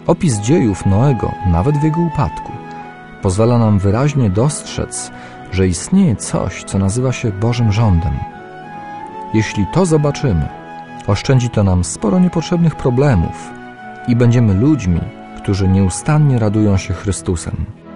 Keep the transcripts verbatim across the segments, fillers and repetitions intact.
Opis dziejów Noego, nawet w jego upadku, pozwala nam wyraźnie dostrzec, że istnieje coś, co nazywa się Bożym rządem. Jeśli to zobaczymy, oszczędzi to nam sporo niepotrzebnych problemów i będziemy ludźmi, którzy nieustannie radują się Chrystusem.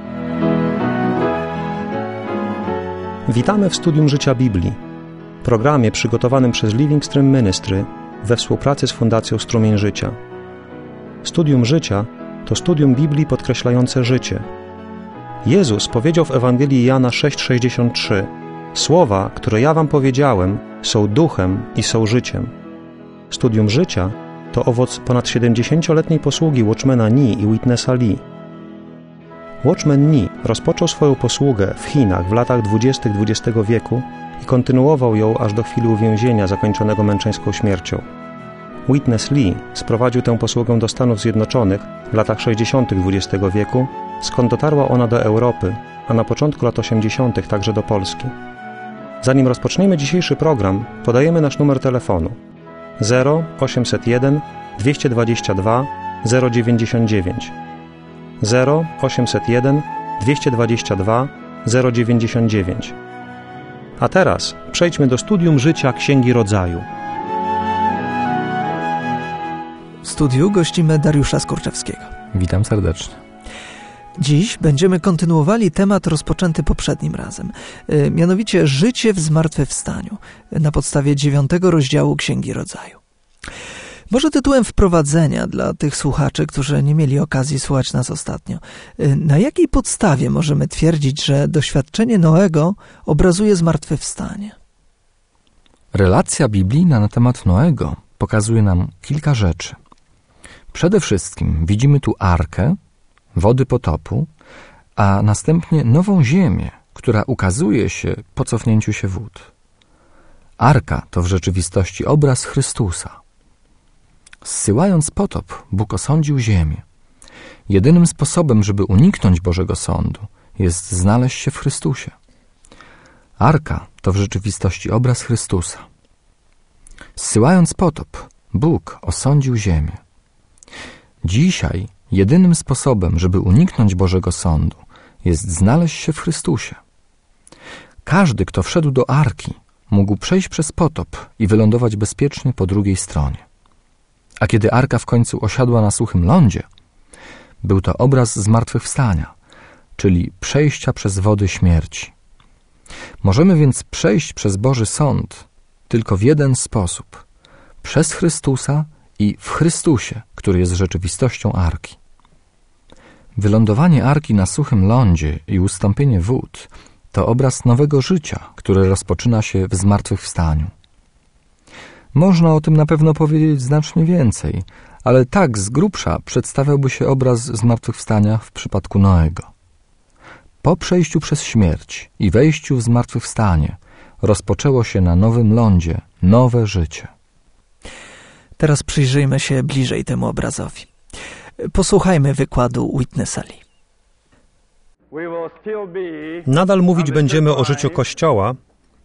Witamy w Studium Życia Biblii, programie przygotowanym przez Living Stream Ministry we współpracy z Fundacją Strumień Życia. Studium Życia to studium Biblii podkreślające życie. Jezus powiedział w Ewangelii Jana sześć sześćdziesiąt trzy: Słowa, które ja wam powiedziałem, są duchem i są życiem. Studium Życia to owoc ponad siedemdziesięcioletniej posługi Watchmana Nee i Witnessa Lee. Watchman Nee rozpoczął swoją posługę w Chinach w latach dwudziestych dwudziestego wieku i kontynuował ją aż do chwili uwięzienia zakończonego męczeńską śmiercią. Witness Lee sprowadził tę posługę do Stanów Zjednoczonych w latach sześćdziesiątych dwudziestego wieku, skąd dotarła ona do Europy, a na początku lat osiemdziesiątych także do Polski. Zanim rozpoczniemy dzisiejszy program, podajemy nasz numer telefonu zero osiemset jeden dwieście dwadzieścia dwa zero dziewięćdziesiąt dziewięć zero osiemset jeden dwieście dwadzieścia dwa zero dziewięćdziesiąt dziewięć. A teraz przejdźmy do studium życia Księgi Rodzaju. W studiu gościmy Dariusza Skurczewskiego. Witam serdecznie. Dziś będziemy kontynuowali temat rozpoczęty poprzednim razem, mianowicie życie w zmartwychwstaniu, na podstawie dziewiątego rozdziału Księgi Rodzaju. Może tytułem wprowadzenia dla tych słuchaczy, którzy nie mieli okazji słuchać nas ostatnio. Na jakiej podstawie możemy twierdzić, że doświadczenie Noego obrazuje zmartwychwstanie? Relacja biblijna na temat Noego pokazuje nam kilka rzeczy. Przede wszystkim widzimy tu arkę, wody potopu, a następnie nową ziemię, która ukazuje się po cofnięciu się wód. Arka to w rzeczywistości obraz Chrystusa. Zsyłając potop, Bóg osądził ziemię. Jedynym sposobem, żeby uniknąć Bożego Sądu, jest znaleźć się w Chrystusie. Arka to w rzeczywistości obraz Chrystusa. Zsyłając potop, Bóg osądził ziemię. Dzisiaj jedynym sposobem, żeby uniknąć Bożego Sądu, jest znaleźć się w Chrystusie. Każdy, kto wszedł do Arki, mógł przejść przez potop i wylądować bezpiecznie po drugiej stronie. A kiedy Arka w końcu osiadła na suchym lądzie, był to obraz zmartwychwstania, czyli przejścia przez wody śmierci. Możemy więc przejść przez Boży Sąd tylko w jeden sposób: przez Chrystusa i w Chrystusie, który jest rzeczywistością Arki. Wylądowanie Arki na suchym lądzie i ustąpienie wód to obraz nowego życia, które rozpoczyna się w zmartwychwstaniu. Można o tym na pewno powiedzieć znacznie więcej, ale tak z grubsza przedstawiałby się obraz zmartwychwstania w przypadku Noego. Po przejściu przez śmierć i wejściu w zmartwychwstanie rozpoczęło się na nowym lądzie nowe życie. Teraz przyjrzyjmy się bliżej temu obrazowi. Posłuchajmy wykładu Witnessa Lee. Nadal mówić będziemy o życiu Kościoła,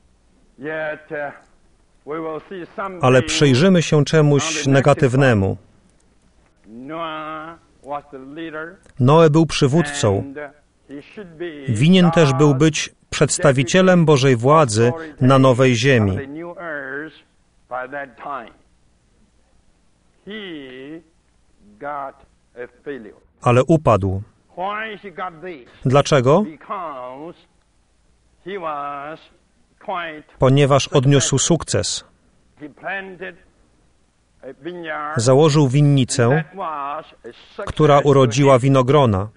ale przyjrzymy się czemuś negatywnemu. Noe był przywódcą. Winien też był być przedstawicielem Bożej władzy na nowej ziemi. Ale upadł. Dlaczego? Ponieważ odniósł sukces. Założył winnicę, która urodziła winogrona.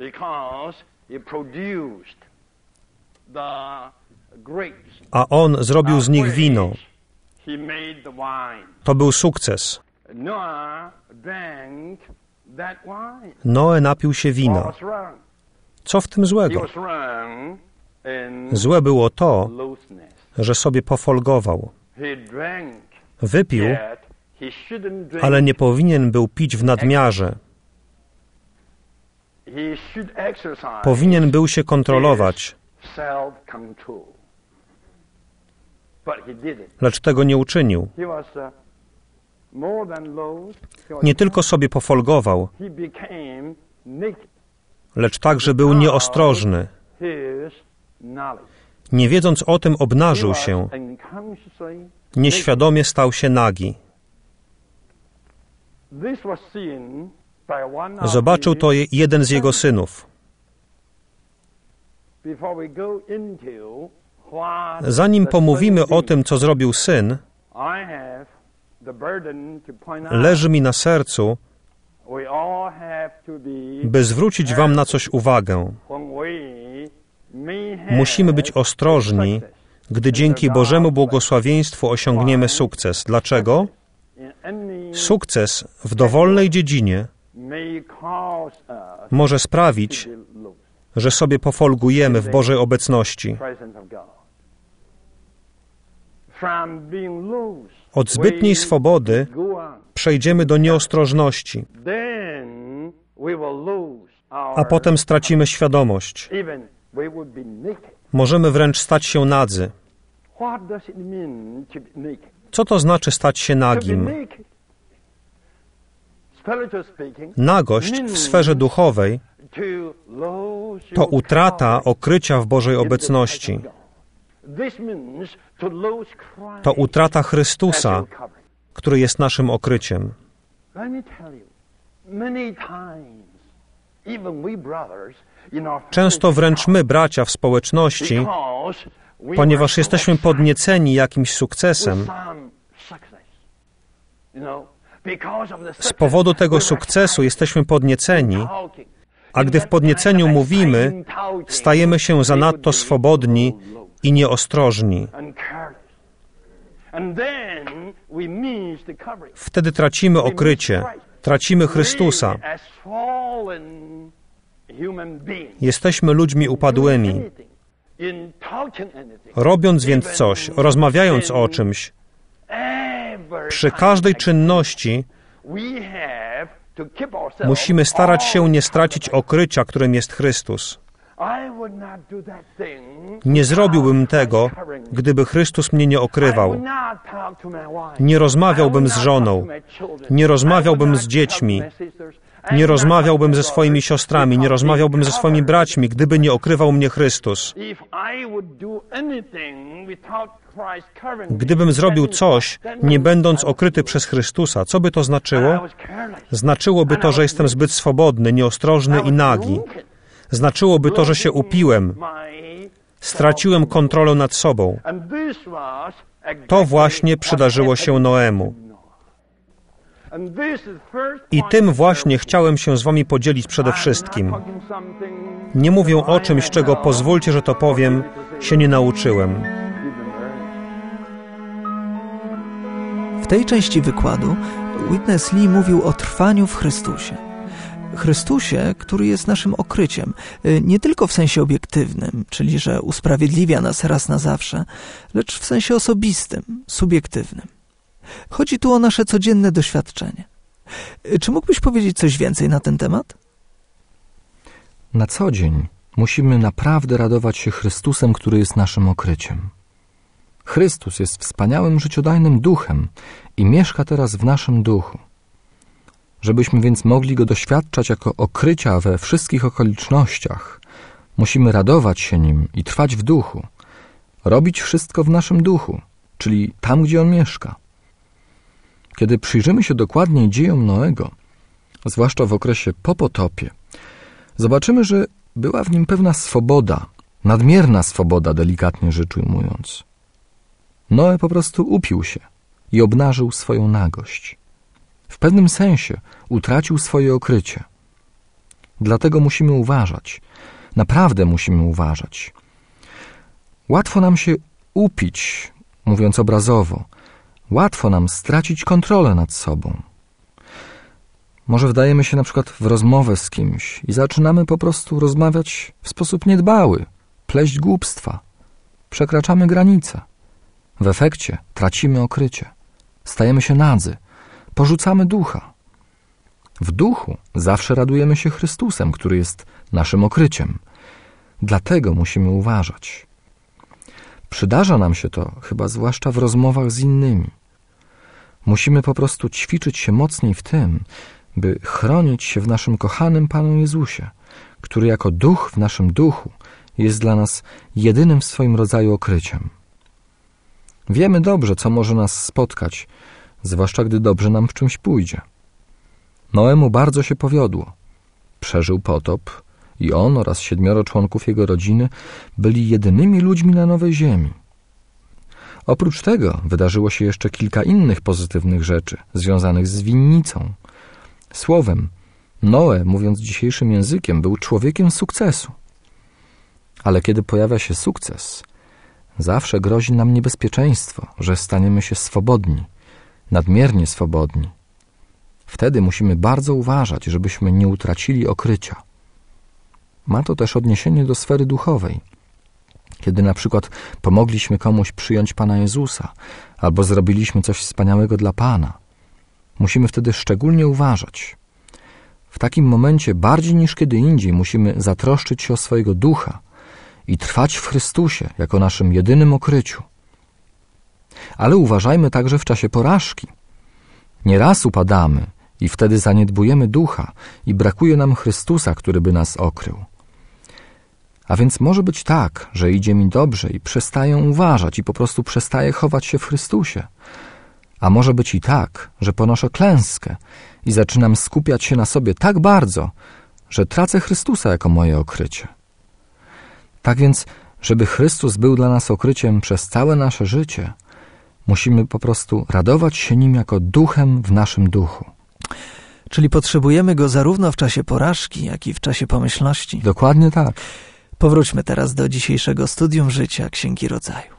A on zrobił z nich wino. To był sukces. Noe napił się wina. Co w tym złego? Złe było to, że sobie pofolgował. Wypił, ale nie powinien był pić w nadmiarze. Powinien był się kontrolować. Lecz tego nie uczynił. Nie tylko sobie pofolgował, lecz także był nieostrożny. Nie wiedząc o tym, obnażył się. Nieświadomie stał się nagi. Zobaczył to jeden z jego synów. Zanim pomówimy o tym, co zrobił syn, leży mi na sercu, by zwrócić wam na coś uwagę. Musimy być ostrożni, gdy dzięki Bożemu błogosławieństwu osiągniemy sukces. Dlaczego? Sukces w dowolnej dziedzinie może sprawić, że sobie pofolgujemy w Bożej obecności. Od zbytniej swobody przejdziemy do nieostrożności, a potem stracimy świadomość. Możemy wręcz stać się nadzy. Co to znaczy stać się nagim? Nagość w sferze duchowej to utrata okrycia w Bożej obecności. To utrata Chrystusa, który jest naszym okryciem. Często wręcz my, bracia w społeczności, ponieważ jesteśmy podnieceni jakimś sukcesem, z powodu tego sukcesu jesteśmy podnieceni, a gdy w podnieceniu mówimy, stajemy się zanadto swobodni i nieostrożni. Wtedy tracimy okrycie, tracimy Chrystusa. Jesteśmy ludźmi upadłymi. Robiąc więc coś, rozmawiając o czymś, przy każdej czynności musimy starać się nie stracić okrycia, którym jest Chrystus. Nie zrobiłbym tego, gdyby Chrystus mnie nie okrywał. Nie rozmawiałbym z żoną, nie rozmawiałbym z dziećmi, nie rozmawiałbym ze swoimi siostrami, nie rozmawiałbym ze swoimi braćmi, gdyby nie okrywał mnie Chrystus. Gdybym zrobił coś, nie będąc okryty przez Chrystusa, co by to znaczyło? Znaczyłoby to, że jestem zbyt swobodny, nieostrożny i nagi. Znaczyłoby to, że się upiłem, straciłem kontrolę nad sobą. To właśnie przydarzyło się Noemu. I tym właśnie chciałem się z wami podzielić przede wszystkim. Nie mówię o czymś, czego, pozwólcie, że to powiem, się nie nauczyłem. W tej części wykładu Witness Lee mówił o trwaniu w Chrystusie. Chrystusie, który jest naszym okryciem, nie tylko w sensie obiektywnym, czyli że usprawiedliwia nas raz na zawsze, lecz w sensie osobistym, subiektywnym. Chodzi tu o nasze codzienne doświadczenie. Czy mógłbyś powiedzieć coś więcej na ten temat? Na co dzień musimy naprawdę radować się Chrystusem, który jest naszym okryciem. Chrystus jest wspaniałym, życiodajnym duchem i mieszka teraz w naszym duchu. Żebyśmy więc mogli Go doświadczać jako okrycia we wszystkich okolicznościach, musimy radować się Nim i trwać w duchu, robić wszystko w naszym duchu, czyli tam, gdzie On mieszka. Kiedy przyjrzymy się dokładniej dziejom Noego, zwłaszcza w okresie po potopie, zobaczymy, że była w nim pewna swoboda, nadmierna swoboda, delikatnie rzecz ujmując. Noe po prostu upił się i obnażył swoją nagość. W pewnym sensie utracił swoje okrycie. Dlatego musimy uważać. Naprawdę musimy uważać. Łatwo nam się upić, mówiąc obrazowo. Łatwo nam stracić kontrolę nad sobą. Może wdajemy się na przykład w rozmowę z kimś i zaczynamy po prostu rozmawiać w sposób niedbały, pleść głupstwa. Przekraczamy granice. W efekcie tracimy okrycie. Stajemy się nadzy. Porzucamy ducha. W duchu zawsze radujemy się Chrystusem, który jest naszym okryciem. Dlatego musimy uważać. Przydarza nam się to chyba zwłaszcza w rozmowach z innymi. Musimy po prostu ćwiczyć się mocniej w tym, by chronić się w naszym kochanym Panu Jezusie, który jako duch w naszym duchu jest dla nas jedynym w swoim rodzaju okryciem. Wiemy dobrze, co może nas spotkać, zwłaszcza gdy dobrze nam w czymś pójdzie. Noemu bardzo się powiodło. Przeżył potop i on oraz siedmioro członków jego rodziny byli jedynymi ludźmi na nowej ziemi. Oprócz tego wydarzyło się jeszcze kilka innych pozytywnych rzeczy związanych z winnicą. Słowem, Noe, mówiąc dzisiejszym językiem, był człowiekiem sukcesu. Ale kiedy pojawia się sukces, zawsze grozi nam niebezpieczeństwo, że staniemy się swobodni, nadmiernie swobodni. Wtedy musimy bardzo uważać, żebyśmy nie utracili okrycia. Ma to też odniesienie do sfery duchowej. Kiedy na przykład pomogliśmy komuś przyjąć Pana Jezusa albo zrobiliśmy coś wspaniałego dla Pana, musimy wtedy szczególnie uważać. W takim momencie bardziej niż kiedy indziej musimy zatroszczyć się o swojego ducha i trwać w Chrystusie jako naszym jedynym okryciu. Ale uważajmy także w czasie porażki. Nieraz upadamy i wtedy zaniedbujemy ducha i brakuje nam Chrystusa, który by nas okrył. A więc może być tak, że idzie mi dobrze i przestaję uważać i po prostu przestaję chować się w Chrystusie. A może być i tak, że ponoszę klęskę i zaczynam skupiać się na sobie tak bardzo, że tracę Chrystusa jako moje okrycie. Tak więc, żeby Chrystus był dla nas okryciem przez całe nasze życie, musimy po prostu radować się Nim jako duchem w naszym duchu. Czyli potrzebujemy Go zarówno w czasie porażki, jak i w czasie pomyślności. Dokładnie tak. Powróćmy teraz do dzisiejszego studium życia Księgi Rodzaju.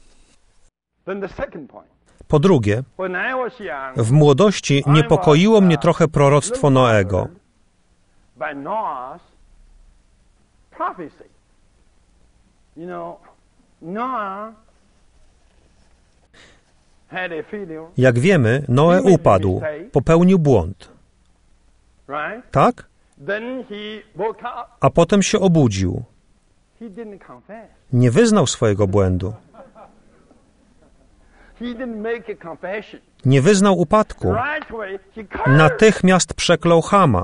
Po drugie, w młodości niepokoiło mnie trochę proroctwo Noego. Jak wiemy, Noe upadł, popełnił błąd. Tak? A potem się obudził. Nie wyznał swojego błędu. Nie wyznał upadku. Natychmiast przeklął Chama.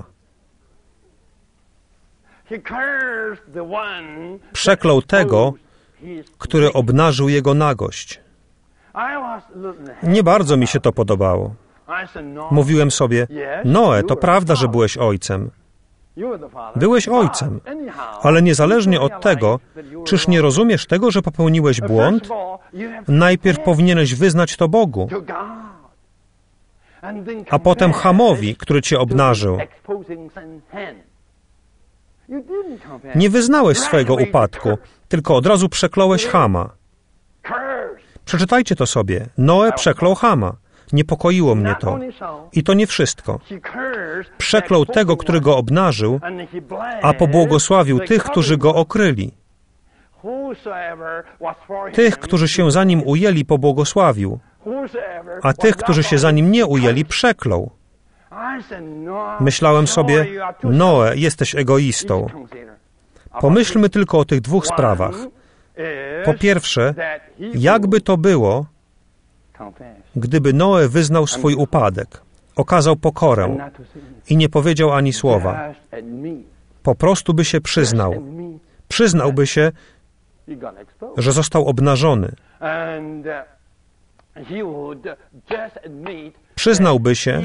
Przeklął tego, który obnażył jego nagość. Nie bardzo mi się to podobało. Mówiłem sobie, Noe, to prawda, że byłeś ojcem. Byłeś ojcem, ale niezależnie od tego, czyż nie rozumiesz tego, że popełniłeś błąd? Najpierw powinieneś wyznać to Bogu, a potem Chamowi, który cię obnażył. Nie wyznałeś swojego upadku, tylko od razu przekląłeś Chama. Przeczytajcie to sobie. Noe przeklął Chama. Niepokoiło mnie to. I to nie wszystko. Przeklął tego, który go obnażył, a pobłogosławił tych, którzy go okryli. Tych, którzy się za nim ujęli, pobłogosławił, a tych, którzy się za nim nie ujęli, przeklął. Myślałem sobie, Noe, jesteś egoistą. Pomyślmy tylko o tych dwóch sprawach. Po pierwsze, jakby to było, gdyby Noe wyznał swój upadek, okazał pokorę i nie powiedział ani słowa. Po prostu by się przyznał. Przyznałby się, że został obnażony. Przyznałby się,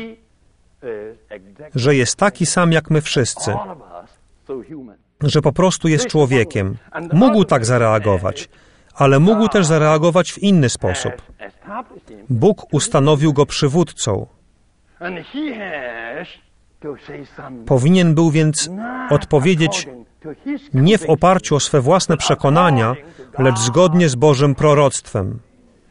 że jest taki sam jak my wszyscy, że po prostu jest człowiekiem. Mógł tak zareagować, ale mógł też zareagować w inny sposób. Bóg ustanowił go przywódcą. Powinien był więc odpowiedzieć nie w oparciu o swe własne przekonania, lecz zgodnie z Bożym proroctwem.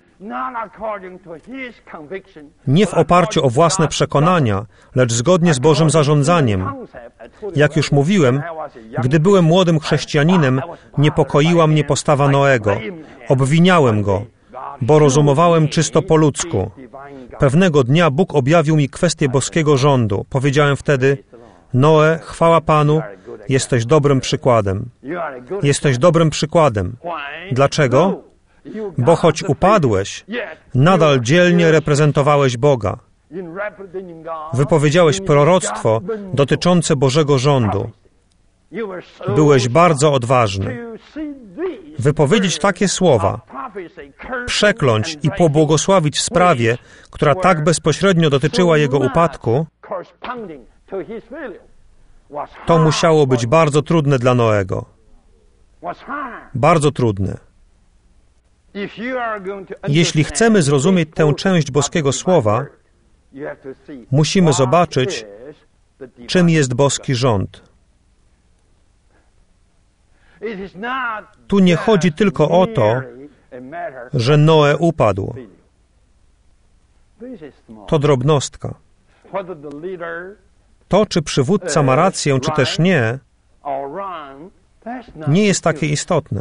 Nie w oparciu o własne przekonania, lecz zgodnie z Bożym zarządzaniem. Jak już mówiłem, gdy byłem młodym chrześcijaninem, niepokoiła mnie postawa Noego. Obwiniałem go, bo rozumowałem czysto po ludzku. Pewnego dnia Bóg objawił mi kwestię boskiego rządu. Powiedziałem wtedy, Noe, chwała Panu, jesteś dobrym przykładem. Jesteś dobrym przykładem. Dlaczego? bo choć upadłeś, nadal dzielnie reprezentowałeś Boga. Wypowiedziałeś proroctwo dotyczące Bożego rządu. Byłeś bardzo odważny. Wypowiedzieć takie słowa, przekląć i pobłogosławić w sprawie, która tak bezpośrednio dotyczyła jego upadku, to musiało być bardzo trudne dla Noego. Bardzo trudne. Jeśli chcemy zrozumieć tę część boskiego słowa, musimy zobaczyć, czym jest boski rząd. Tu nie chodzi tylko o to, że Noe upadł. To drobnostka. To, czy przywódca ma rację, czy też nie, nie jest takie istotne.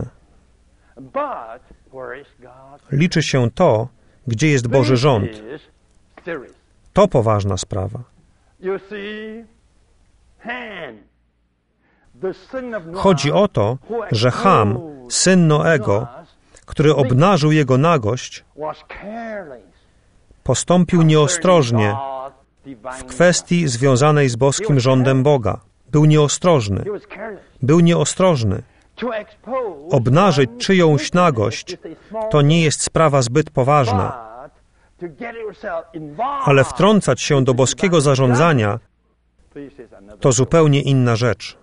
Liczy się to, gdzie jest Boży rząd. To poważna sprawa. Chodzi o to, że Ham, syn Noego, który obnażył jego nagość, postąpił nieostrożnie w kwestii związanej z boskim rządem Boga. Był nieostrożny. Był nieostrożny. Obnażyć czyjąś nagość to nie jest sprawa zbyt poważna, ale wtrącać się do boskiego zarządzania to zupełnie inna rzecz.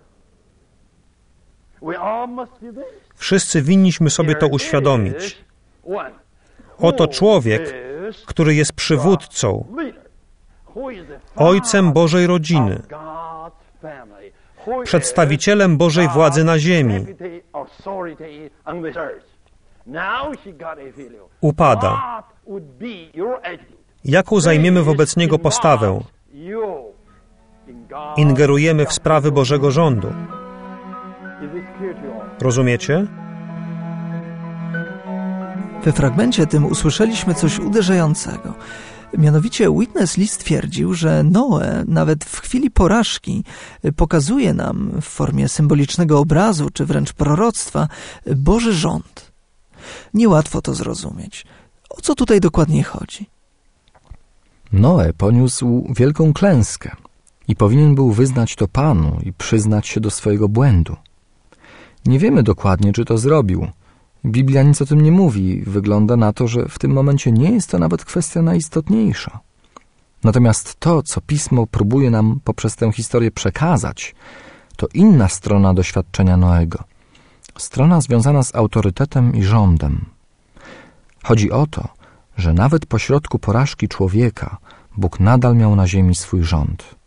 Wszyscy winniśmy sobie to uświadomić. Oto człowiek, który jest przywódcą, ojcem Bożej rodziny, przedstawicielem Bożej władzy na ziemi, upada. Jaką zajmiemy wobec niego postawę? Ingerujemy w sprawy Bożego rządu. Rozumiecie? We fragmencie tym usłyszeliśmy coś uderzającego. Mianowicie Witness Lee stwierdził, że Noe nawet w chwili porażki pokazuje nam w formie symbolicznego obrazu, czy wręcz proroctwa, Boży rząd. Niełatwo to zrozumieć. O co tutaj dokładnie chodzi? Noe poniósł wielką klęskę i powinien był wyznać to Panu i przyznać się do swojego błędu. Nie wiemy dokładnie, czy to zrobił. Biblia nic o tym nie mówi. Wygląda na to, że w tym momencie nie jest to nawet kwestia najistotniejsza. Natomiast to, co Pismo próbuje nam poprzez tę historię przekazać, to inna strona doświadczenia Noego. Strona związana z autorytetem i rządem. Chodzi o to, że nawet pośrodku porażki człowieka Bóg nadal miał na ziemi swój rząd.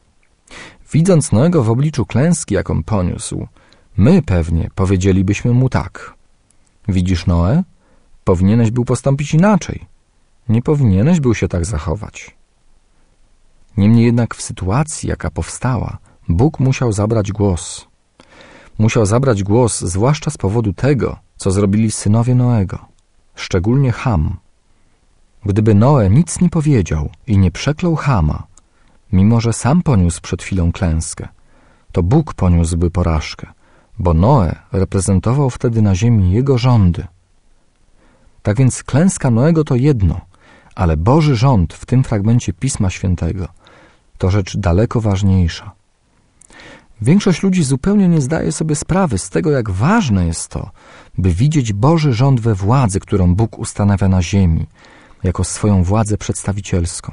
Widząc Noego w obliczu klęski, jaką poniósł, my pewnie powiedzielibyśmy mu tak. Widzisz, Noe? Powinieneś był postąpić inaczej. Nie powinieneś był się tak zachować. Niemniej jednak w sytuacji, jaka powstała, Bóg musiał zabrać głos. Musiał zabrać głos zwłaszcza z powodu tego, co zrobili synowie Noego, szczególnie Ham. Gdyby Noe nic nie powiedział i nie przeklął Hama, mimo że sam poniósł przed chwilą klęskę, to Bóg poniósłby porażkę, bo Noe reprezentował wtedy na ziemi jego rządy. Tak więc klęska Noego to jedno, ale Boży rząd w tym fragmencie Pisma Świętego to rzecz daleko ważniejsza. Większość ludzi zupełnie nie zdaje sobie sprawy z tego, jak ważne jest to, by widzieć Boży rząd we władzy, którą Bóg ustanawia na ziemi, jako swoją władzę przedstawicielską.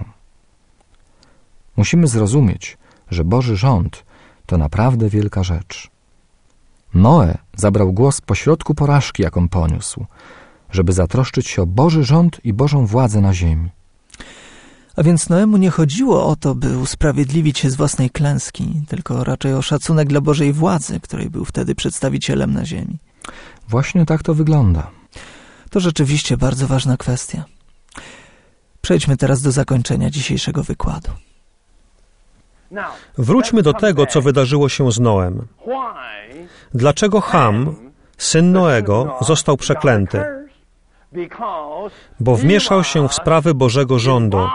Musimy zrozumieć, że Boży rząd to naprawdę wielka rzecz. Noe zabrał głos pośrodku porażki, jaką poniósł, żeby zatroszczyć się o Boży rząd i Bożą władzę na ziemi. A więc Noemu nie chodziło o to, by usprawiedliwić się z własnej klęski, tylko raczej o szacunek dla Bożej władzy, której był wtedy przedstawicielem na ziemi. Właśnie tak to wygląda. To rzeczywiście bardzo ważna kwestia. Przejdźmy teraz do zakończenia dzisiejszego wykładu. Wróćmy do tego, co wydarzyło się z Noem. Dlaczego Ham, syn Noego, został przeklęty? Bo wmieszał się w sprawy Bożego rządu.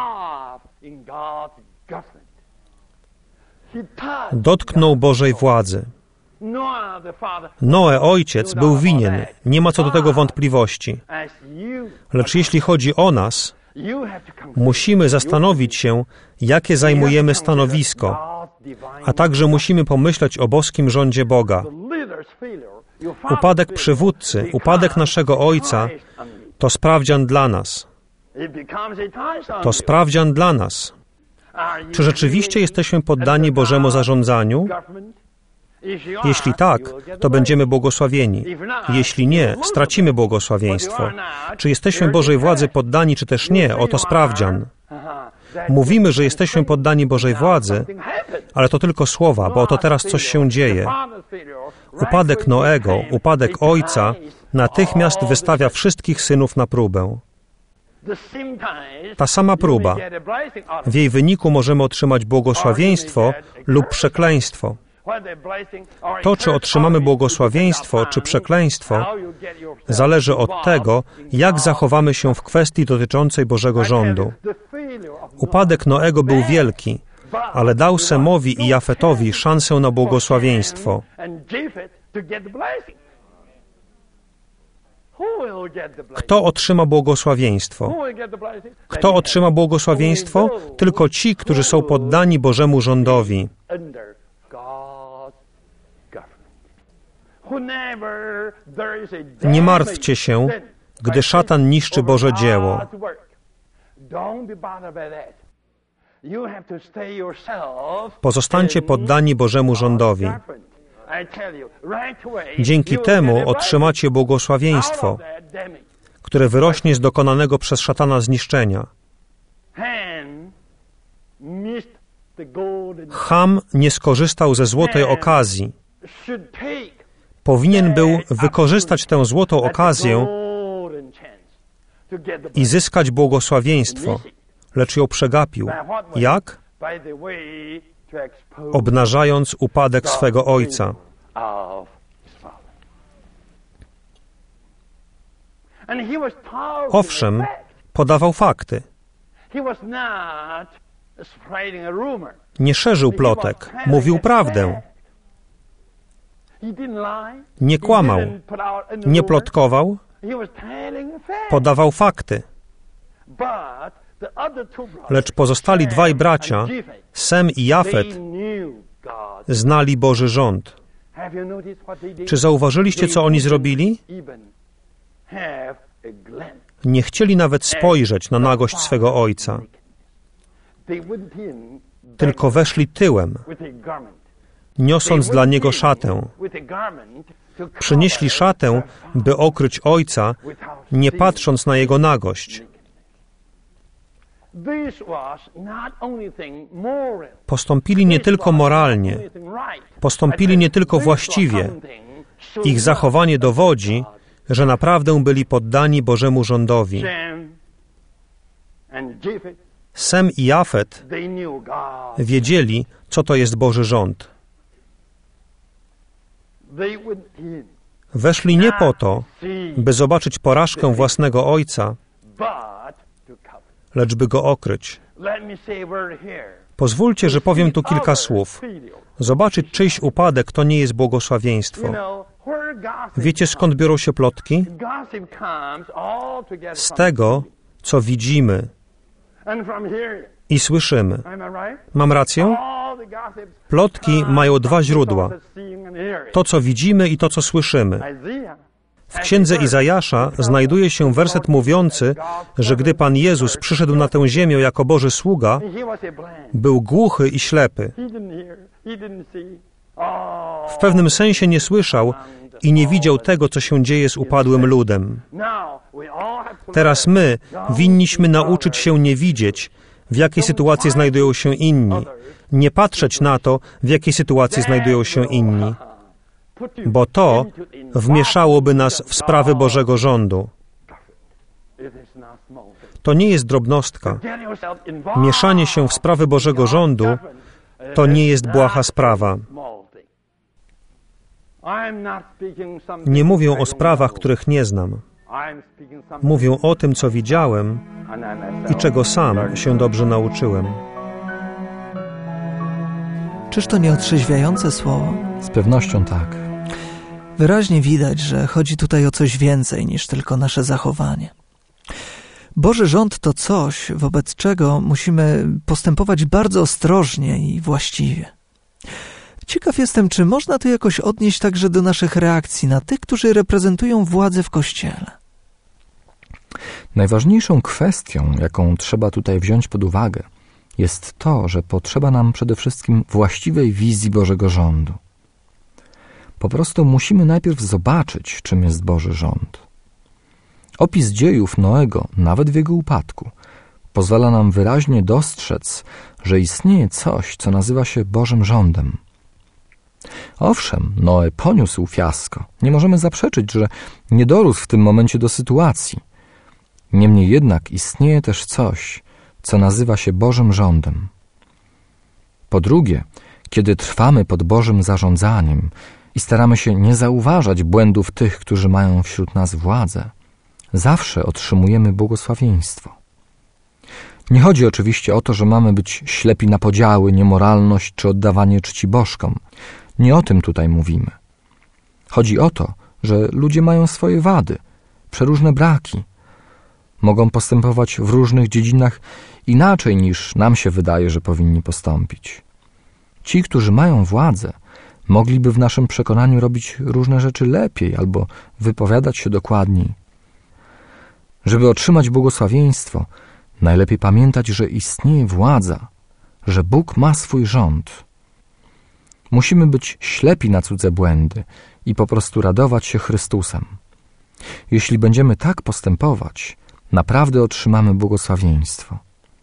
Dotknął Bożej władzy. Noe, ojciec, był winien, nie ma co do tego wątpliwości. Lecz jeśli chodzi o nas, musimy zastanowić się, jakie zajmujemy stanowisko, a także musimy pomyśleć o boskim rządzie Boga. Upadek przywódcy, upadek naszego Ojca to sprawdzian dla nas. To sprawdzian dla nas. Czy rzeczywiście jesteśmy poddani Bożemu zarządzaniu? Jeśli tak, to będziemy błogosławieni. Jeśli nie, stracimy błogosławieństwo. Czy jesteśmy Bożej władzy poddani, czy też nie? Oto sprawdzian. Mówimy, że jesteśmy poddani Bożej władzy, ale to tylko słowa, bo oto teraz coś się dzieje. Upadek Noego, upadek ojca natychmiast wystawia wszystkich synów na próbę. Ta sama próba. W jej wyniku możemy otrzymać błogosławieństwo lub przekleństwo. To, czy otrzymamy błogosławieństwo, czy przekleństwo, zależy od tego, jak zachowamy się w kwestii dotyczącej Bożego rządu. Upadek Noego był wielki, ale dał Semowi i Jafetowi szansę na błogosławieństwo. Kto otrzyma błogosławieństwo? Kto otrzyma błogosławieństwo? Tylko ci, którzy są poddani Bożemu rządowi. Nie martwcie się, gdy szatan niszczy Boże dzieło. Pozostańcie poddani Bożemu rządowi. Dzięki temu otrzymacie błogosławieństwo, które wyrośnie z dokonanego przez szatana zniszczenia. Cham nie skorzystał ze złotej okazji. Powinien był wykorzystać tę złotą okazję i zyskać błogosławieństwo, lecz ją przegapił. Jak? Obnażając upadek swego ojca. Owszem, podawał fakty. Nie szerzył plotek, mówił prawdę. Nie kłamał, nie plotkował, podawał fakty. Lecz pozostali dwaj bracia, Sem i Jafet, znali Boży rząd. Czy zauważyliście, co oni zrobili? Nie chcieli nawet spojrzeć na nagość swego ojca, tylko weszli tyłem, niosąc dla niego szatę. Przynieśli szatę, by okryć ojca, nie patrząc na jego nagość. Postąpili nie tylko moralnie, postąpili nie tylko właściwie. Ich zachowanie dowodzi, że naprawdę byli poddani Bożemu rządowi. Sem i Jafet wiedzieli, co to jest Boży rząd. Weszli nie po to, by zobaczyć porażkę własnego ojca, lecz by go okryć. Pozwólcie, że powiem tu kilka słów. Zobaczyć czyjś upadek to nie jest błogosławieństwo. Wiecie, skąd biorą się plotki? Z tego, co widzimy i słyszymy. Mam rację? Plotki mają dwa źródła. To, co widzimy i to, co słyszymy. W księdze Izajasza znajduje się werset mówiący, że gdy Pan Jezus przyszedł na tę ziemię jako Boży sługa, był głuchy i ślepy. W pewnym sensie nie słyszał i nie widział tego, co się dzieje z upadłym ludem. Teraz my winniśmy nauczyć się nie widzieć, w jakiej sytuacji znajdują się inni, nie patrzeć na to, w jakiej sytuacji znajdują się inni, bo to wmieszałoby nas w sprawy Bożego rządu. To nie jest drobnostka. Mieszanie się w sprawy Bożego rządu to nie jest błaha sprawa. Nie mówię o sprawach, których nie znam. Mówię o tym, co widziałem i czego sam się dobrze nauczyłem. Czyż to nie otrzeźwiające słowo? Z pewnością tak. Wyraźnie widać, że chodzi tutaj o coś więcej niż tylko nasze zachowanie. Boży rząd to coś, wobec czego musimy postępować bardzo ostrożnie i właściwie. Ciekaw jestem, czy można to jakoś odnieść także do naszych reakcji na tych, którzy reprezentują władzę w Kościele. Najważniejszą kwestią, jaką trzeba tutaj wziąć pod uwagę, jest to, że potrzeba nam przede wszystkim właściwej wizji Bożego rządu. Po prostu musimy najpierw zobaczyć, czym jest Boży rząd. Opis dziejów Noego, nawet w jego upadku, pozwala nam wyraźnie dostrzec, że istnieje coś, co nazywa się Bożym rządem. Owszem, Noe poniósł fiasko. Nie możemy zaprzeczyć, że nie dorósł w tym momencie do sytuacji. Niemniej jednak istnieje też coś, co nazywa się Bożym rządem. Po drugie, kiedy trwamy pod Bożym zarządzaniem i staramy się nie zauważać błędów tych, którzy mają wśród nas władzę, zawsze otrzymujemy błogosławieństwo. Nie chodzi oczywiście o to, że mamy być ślepi na podziały, niemoralność czy oddawanie czci bożkom. Nie o tym tutaj mówimy. Chodzi o to, że ludzie mają swoje wady, przeróżne braki. Mogą postępować w różnych dziedzinach inaczej niż nam się wydaje, że powinni postąpić. Ci, którzy mają władzę, mogliby w naszym przekonaniu robić różne rzeczy lepiej albo wypowiadać się dokładniej. Żeby otrzymać błogosławieństwo, najlepiej pamiętać, że istnieje władza, że Bóg ma swój rząd. Musimy być ślepi na cudze błędy i po prostu radować się Chrystusem. Jeśli będziemy tak postępować, naprawdę otrzymamy błogosławieństwo.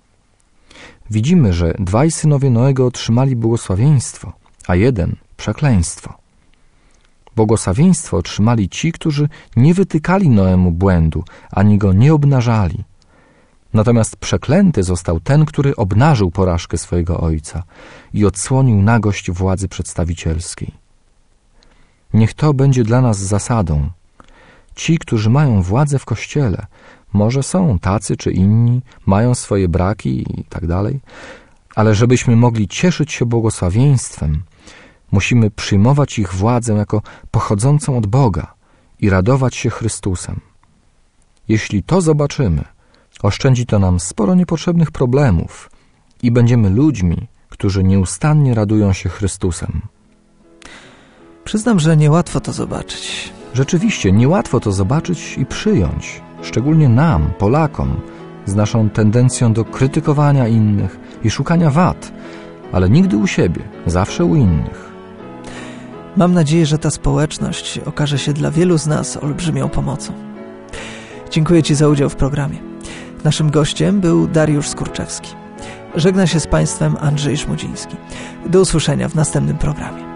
Widzimy, że dwaj synowie Noego otrzymali błogosławieństwo, a jeden przekleństwo. Błogosławieństwo otrzymali ci, którzy nie wytykali Noemu błędu, ani go nie obnażali. Natomiast przeklęty został ten, który obnażył porażkę swojego ojca i odsłonił nagość władzy przedstawicielskiej. Niech to będzie dla nas zasadą. Ci, którzy mają władzę w Kościele, może są tacy czy inni, mają swoje braki i tak dalej, ale żebyśmy mogli cieszyć się błogosławieństwem, musimy przyjmować ich władzę jako pochodzącą od Boga i radować się Chrystusem. Jeśli to zobaczymy, oszczędzi to nam sporo niepotrzebnych problemów i będziemy ludźmi, którzy nieustannie radują się Chrystusem. Przyznam, że niełatwo to zobaczyć. Rzeczywiście, niełatwo to zobaczyć i przyjąć, szczególnie nam, Polakom, z naszą tendencją do krytykowania innych i szukania wad, ale nigdy u siebie, zawsze u innych. Mam nadzieję, że ta społeczność okaże się dla wielu z nas olbrzymią pomocą. Dziękuję Ci za udział w programie. Naszym gościem był Dariusz Skurczewski. Żegna się z Państwem Andrzej Szmudziński. Do usłyszenia w następnym programie.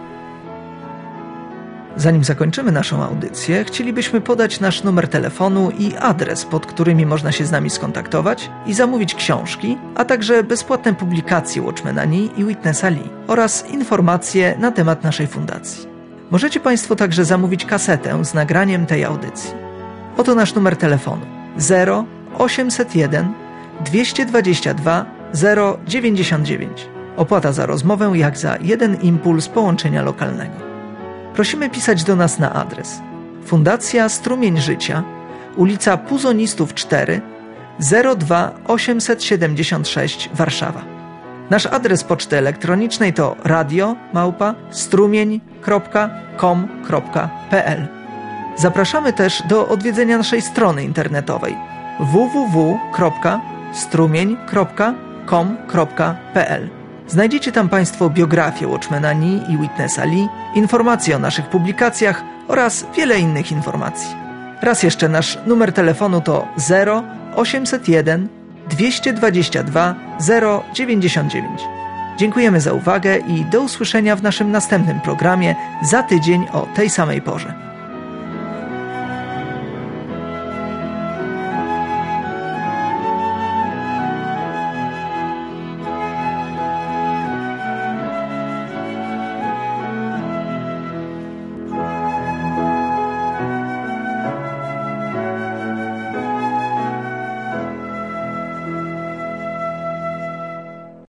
Zanim zakończymy naszą audycję, chcielibyśmy podać nasz numer telefonu i adres, pod którymi można się z nami skontaktować i zamówić książki, a także bezpłatne publikacje Watchmana Nee i Witnessa Lee oraz informacje na temat naszej fundacji. Możecie Państwo także zamówić kasetę z nagraniem tej audycji. Oto nasz numer telefonu zero osiemset jeden dwieście dwadzieścia dwa zero dziewięćdziesiąt dziewięć. Opłata za rozmowę jak za jeden impuls połączenia lokalnego. Prosimy pisać do nas na adres Fundacja Strumień Życia, ulica Puzonistów cztery, zero dwa osiemset siedemdziesiąt sześć, Warszawa. Nasz adres poczty elektronicznej to radio małpa strumień kropka com kropka p l. Zapraszamy też do odwiedzenia naszej strony internetowej w w w kropka strumień kropka com kropka p l. Znajdziecie tam Państwo biografię Watchmana Nee i Witnessa Lee, informacje o naszych publikacjach oraz wiele innych informacji. Raz jeszcze nasz numer telefonu to zero osiemset jeden dwieście dwadzieścia dwa zero dziewięćdziesiąt dziewięć. Dziękujemy za uwagę i do usłyszenia w naszym następnym programie za tydzień o tej samej porze.